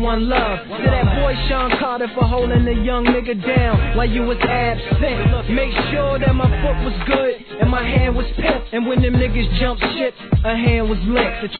one love. To that boy Sean Carter for holding the young nigga down while you was absent. Make sure that my foot was good and my hand was pimp. And when them niggas jumped ship, a hand was licked.